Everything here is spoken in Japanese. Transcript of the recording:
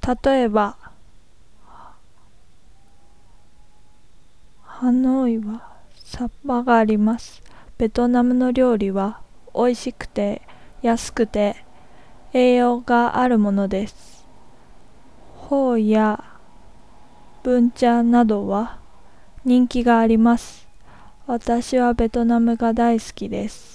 例えば、ハノイはサバがあります。ベトナムの料理は美味しくて安くて栄養があるものです。フォーやブンチャーなどは人気があります。私はベトナムが大好きです。